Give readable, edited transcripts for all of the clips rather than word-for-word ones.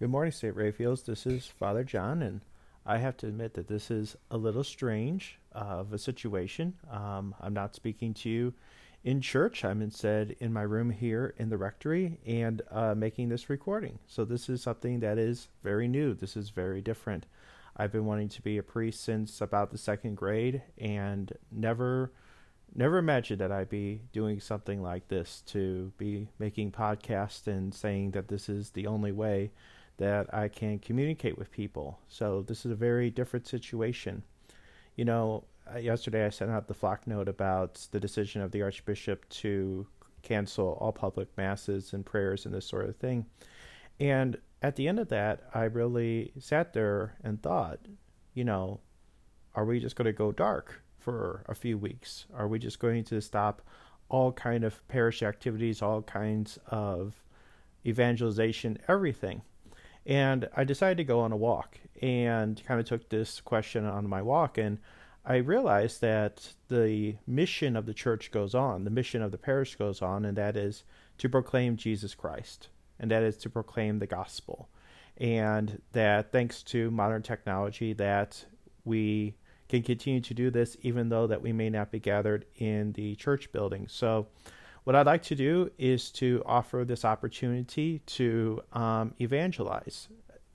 Good morning, St. Raphael's. This is Father John, and I have to admit that this is a little strange of a situation. I'm not speaking to you in church. I'm instead in my room here in the rectory and making this recording. So this is something that is very new. This is very different. I've been wanting to be a priest since about the second grade and never imagined that I'd be doing something like this, to be making podcasts and saying that this is the only way that I can communicate with people. So this is a very different situation. Yesterday I sent out the flock note about the decision of the Archbishop to cancel all public masses and prayers and this sort of thing. And at the end of that, I really sat there and thought, are we just going to go dark for a few weeks? Are we just going to stop all kind of parish activities, all kinds of evangelization, everything? And I decided to go on a walk and kind of took this question on my walk. And I realized that the mission of the church goes on, the mission of the parish goes on, and that is to proclaim Jesus Christ, and that is to proclaim the gospel. And that thanks to modern technology that we can continue to do this even though that we may not be gathered in the church building. So what I'd like to do is to offer this opportunity to evangelize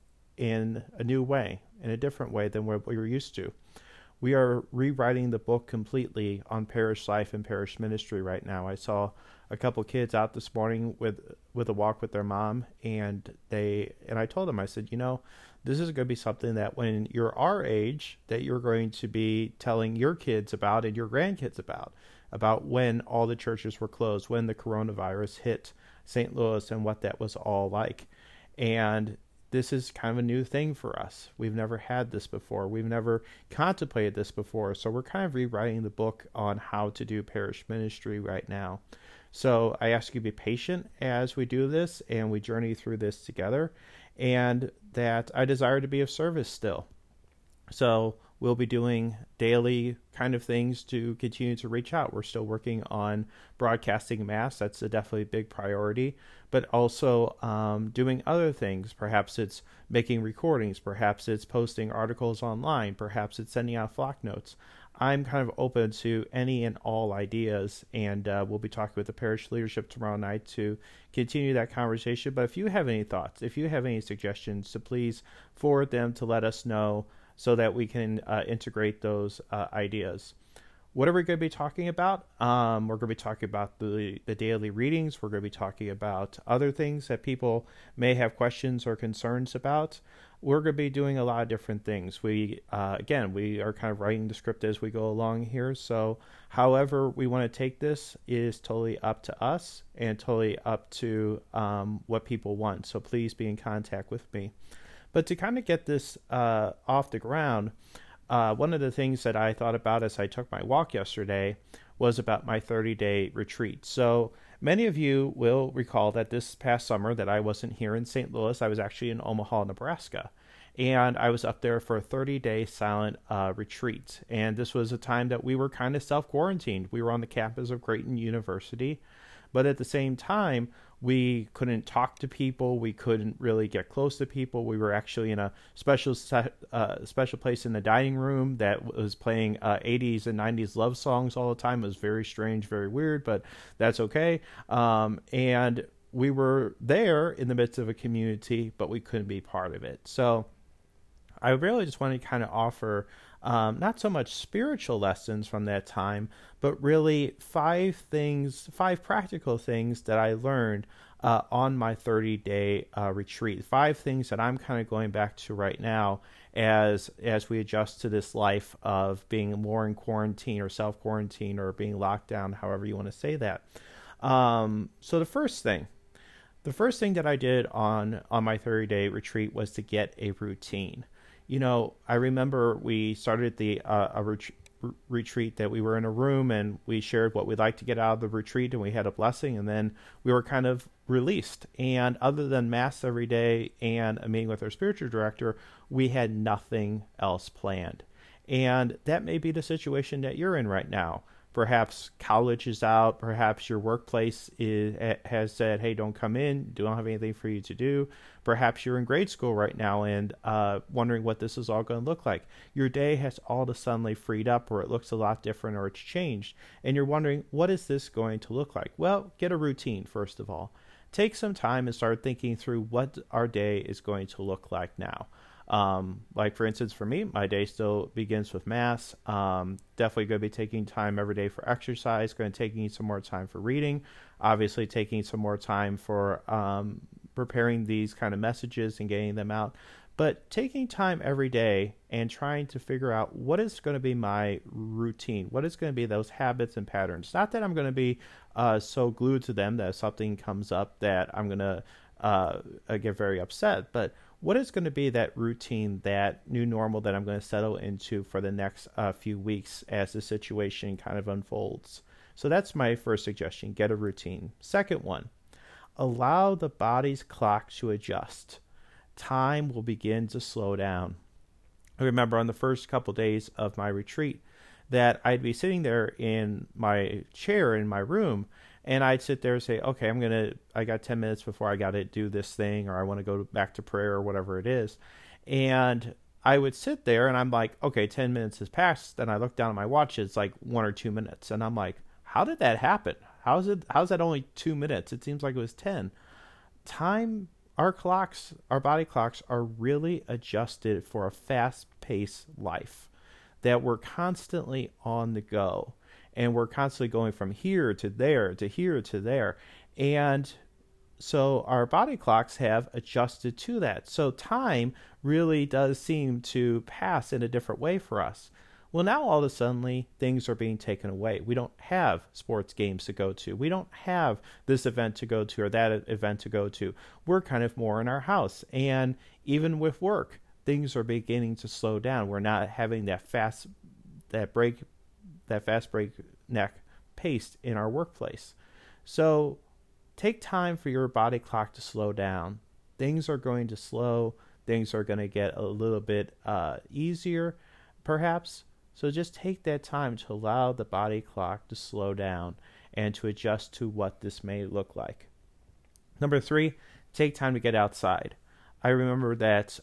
in a new way, in a different way than what we were used to. We are rewriting the book completely on parish life and parish ministry right now. I saw a couple kids out this morning with a walk with their mom, and I told them, I said, this is going to be something that when you're our age, that you're going to be telling your kids about and your grandkids about when all the churches were closed, when the coronavirus hit St. Louis and what that was all like. And this is kind of a new thing for us. We've never had this before. We've never contemplated this before. So we're kind of rewriting the book on how to do parish ministry right now. So I ask you to be patient as we do this and we journey through this together, and that I desire to be of service still. So we'll be doing daily kind of things to continue to reach out. We're still working on broadcasting Mass. That's definitely a big priority. But also doing other things. Perhaps it's making recordings. Perhaps it's posting articles online. Perhaps it's sending out flock notes. I'm kind of open to any and all ideas, and we'll be talking with the parish leadership tomorrow night to continue that conversation. But if you have any thoughts, if you have any suggestions, so please forward them to let us know, so that we can integrate those ideas. What are we going to be talking about? We're going to be talking about the daily readings. We're going to be talking about other things that people may have questions or concerns about. We're going to be doing a lot of different things. We are kind of writing the script as we go along here. So however we want to take this is totally up to us and totally up to what people want. So please be in contact with me. But to kind of get this off the ground, one of the things that I thought about as I took my walk yesterday was about my 30-day retreat. So many of you will recall that this past summer that I wasn't here in St. Louis. I was actually in Omaha, Nebraska. And I was up there for a 30-day silent retreat. And this was a time that we were kind of self-quarantined. We were on the campus of Creighton University. But at the same time, we couldn't talk to people. We couldn't really get close to people. We were actually in a special place in the dining room that was playing 80s and 90s love songs all the time. It was very strange, very weird, but that's okay. And we were there in the midst of a community, but we couldn't be part of it. So I really just wanted to kind of offer not so much spiritual lessons from that time, but really five practical things that I learned on my 30-day retreat. 5 things that I'm kind of going back to right now as we adjust to this life of being more in quarantine or self-quarantine or being locked down, however you want to say that. So the first thing that I did on my 30-day retreat was to get a routine. I remember we started a retreat that we were in a room and we shared what we'd like to get out of the retreat, and we had a blessing, and then we were kind of released. And other than Mass every day and a meeting with our spiritual director, we had nothing else planned. And that may be the situation that you're in right now. Perhaps college is out. Perhaps your workplace has said, hey, don't come in. Don't have anything for you to do. Perhaps you're in grade school right now and wondering what this is all going to look like. Your day has all of a sudden freed up, or it looks a lot different, or it's changed. And you're wondering, what is this going to look like? Well, get a routine, first of all. Take some time and start thinking through what our day is going to look like now. Like for instance, for me, my day still begins with Mass. Definitely going to be taking time every day for exercise, going to taking some more time for reading, obviously taking some more time for preparing these kind of messages and getting them out. But taking time every day and trying to figure out what is going to be my routine, what is going to be those habits and patterns. Not that I'm going to be so glued to them that if something comes up that I'm going to get very upset, but what is going to be that routine, that new normal that I'm going to settle into for the next few weeks as the situation kind of unfolds? So that's my first suggestion, get a routine. Second one, allow the body's clock to adjust. Time will begin to slow down. I remember on the first couple days of my retreat that I'd be sitting there in my chair in my room, and I'd sit there and say, okay, I got 10 minutes before I got to do this thing, or I want to go back to prayer or whatever it is. And I would sit there and I'm like, okay, 10 minutes has passed. Then I look down at my watch, it's like 1 or 2 minutes. And I'm like, how did that happen? How's that only 2 minutes? It seems like it was 10. Time, our body clocks are really adjusted for a fast-paced life, that we're constantly on the go. And we're constantly going from here to there, to here to there. And so our body clocks have adjusted to that. So time really does seem to pass in a different way for us. Well, now all of a sudden things are being taken away. We don't have sports games to go to. We don't have this event to go to or that event to go to. We're kind of more in our house. And even with work, things are beginning to slow down. We're not having that fast breakneck pace in our workplace. So take time for your body clock to slow down. Things are going to slow. Things are going to get a little bit easier, perhaps. So just take that time to allow the body clock to slow down and to adjust to what this may look like. Number 3, take time to get outside. I remember that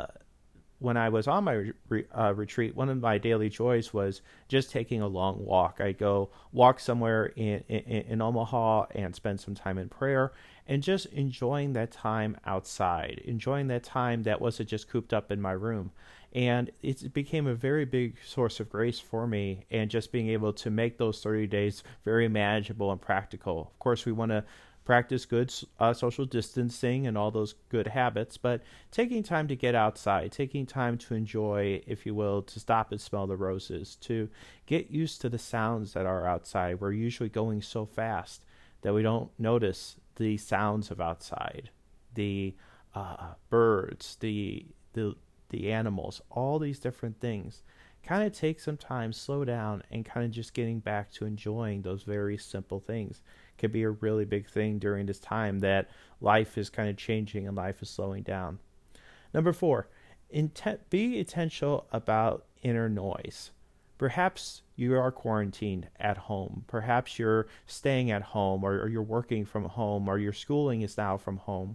when I was on my retreat, one of my daily joys was just taking a long walk. I'd go walk somewhere in Omaha and spend some time in prayer and just enjoying that time outside, enjoying that time that wasn't just cooped up in my room. And it became a very big source of grace for me, and just being able to make those 30 days very manageable and practical. Of course, we want to practice good social distancing and all those good habits, but taking time to get outside, taking time to enjoy, if you will, to stop and smell the roses, to get used to the sounds that are outside. We're usually going so fast that we don't notice the sounds of outside, the birds, the animals, all these different things. Kind of take some time, slow down, and kind of just getting back to enjoying those very simple things could be a really big thing during this time that life is kind of changing and life is slowing down. Number 4, be intentional about inner noise. Perhaps you are quarantined at home. Perhaps you're staying at home, or you're working from home, or your schooling is now from home.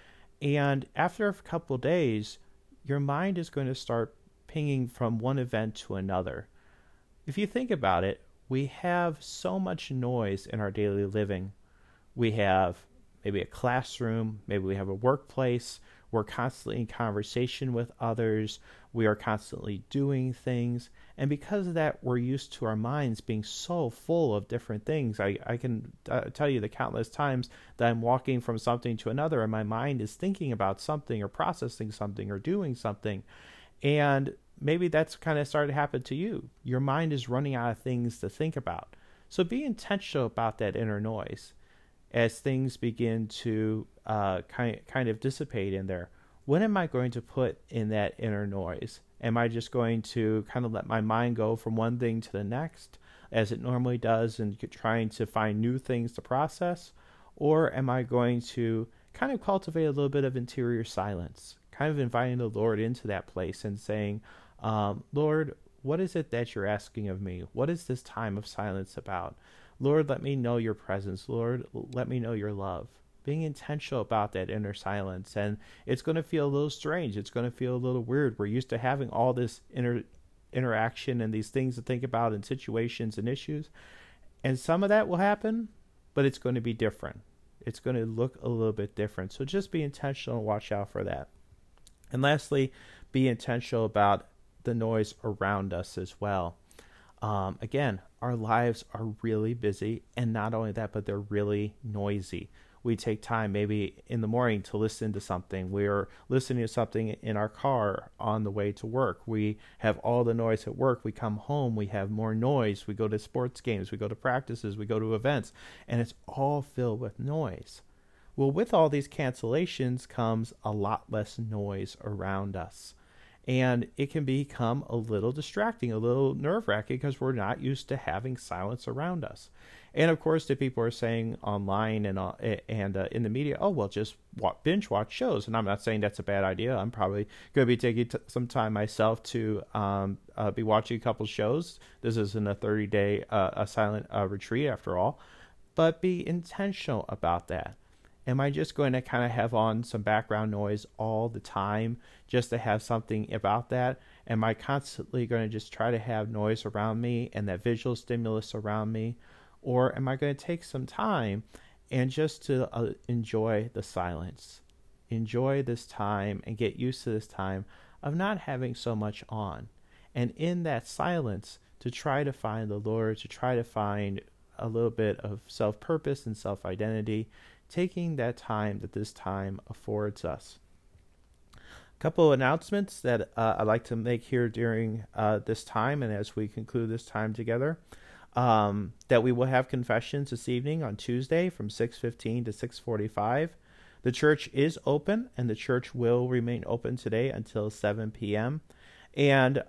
And after a couple of days, your mind is going to start pinging from one event to another. If you think about it, we have so much noise in our daily living. We have maybe a classroom, maybe we have a workplace. We're constantly in conversation with others. We are constantly doing things. And because of that, we're used to our minds being so full of different things. I can tell you the countless times that I'm walking from something to another and my mind is thinking about something or processing something or doing something. And maybe that's kind of started to happen to you. Your mind is running out of things to think about. So be intentional about that inner noise as things begin to kind of dissipate in there. When am I going to put in that inner noise? Am I just going to kind of let my mind go from one thing to the next, as it normally does, and trying to find new things to process? Or am I going to kind of cultivate a little bit of interior silence, kind of inviting the Lord into that place and saying, Lord, what is it that you're asking of me? What is this time of silence about? Lord, let me know your presence. Lord, let me know your love. Being intentional about that inner silence. And it's going to feel a little strange. It's going to feel a little weird. We're used to having all this interaction and these things to think about and situations and issues. And some of that will happen, but it's going to be different. It's going to look a little bit different. So just be intentional and watch out for that. And lastly, be intentional about the noise around us as well. Again, our lives are really busy, and not only that, but they're really noisy. We take time maybe in the morning to listen to something. We're listening to something in our car on the way to work. We have all the noise at work. We come home, we have more noise. We go to sports games, we go to practices, we go to events, and it's all filled with noise. Well, with all these cancellations comes a lot less noise around us. And it can become a little distracting, a little nerve-wracking, because we're not used to having silence around us. And of course, the people are saying online and in the media, oh, well, just binge watch shows. And I'm not saying that's a bad idea. I'm probably going to be taking some time myself to be watching a couple shows. This isn't a 30-day a silent retreat after all. But be intentional about that. Am I just going to kind of have on some background noise all the time just to have something about that? Am I constantly going to just try to have noise around me and that visual stimulus around me? Or am I going to take some time and just to enjoy the silence? Enjoy this time and get used to this time of not having so much on. And in that silence, to try to find the Lord, to try to find a little bit of self-purpose and self-identity, taking that time that this time affords us. A couple of announcements that I'd like to make here during this time and as we conclude this time together. That we will have confessions this evening on Tuesday from 6:15 to 6:45. The church is open, and the church will remain open today until 7 p.m. And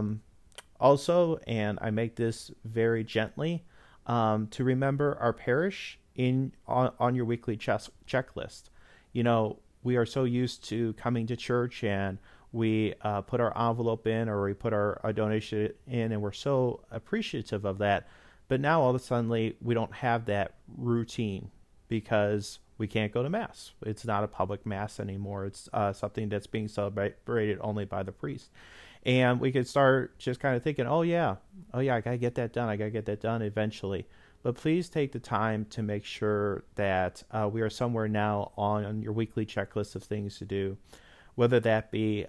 also, and I make this very gently, to remember our parish on your weekly checklist. You know, we are so used to coming to church and we put our envelope in or we put our donation in, and we're so appreciative of that. But now all of a sudden we don't have that routine because we can't go to Mass. It's not a public Mass anymore. It's something that's being celebrated only by the priest. And we could start just kind of thinking, oh yeah, I got to get that done. I got to get that done eventually. But please take the time to make sure that we are somewhere now on your weekly checklist of things to do, whether that be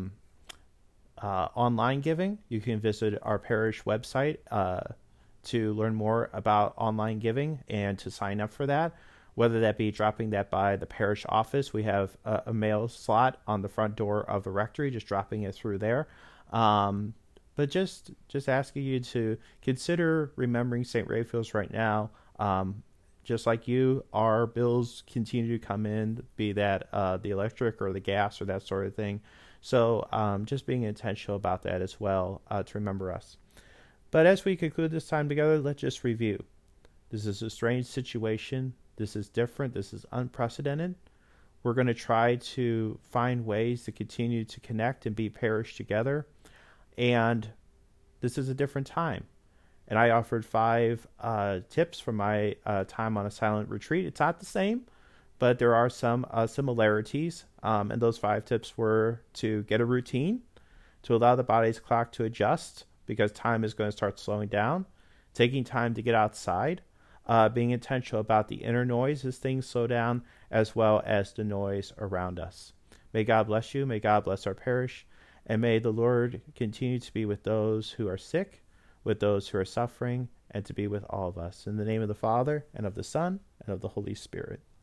online giving. You can visit our parish website to learn more about online giving and to sign up for that, whether that be dropping that by the parish office. We have a mail slot on the front door of the rectory, just dropping it through there. But just asking you to consider remembering St. Raphael's right now. Just like you, our bills continue to come in, be that the electric or the gas or that sort of thing. So just being intentional about that as well to remember us. But as we conclude this time together, let's just review. This is a strange situation. This is different. This is unprecedented. We're going to try to find ways to continue to connect and be parish together. And this is a different time. And I offered 5 tips from my time on a silent retreat. It's not the same, but there are some similarities. And those 5 tips were to get a routine, to allow the body's clock to adjust because time is going to start slowing down, taking time to get outside, being intentional about the inner noise as things slow down, as well as the noise around us. May God bless you. May God bless our parish. And may the Lord continue to be with those who are sick, with those who are suffering, and to be with all of us. In the name of the Father, and of the Son, and of the Holy Spirit.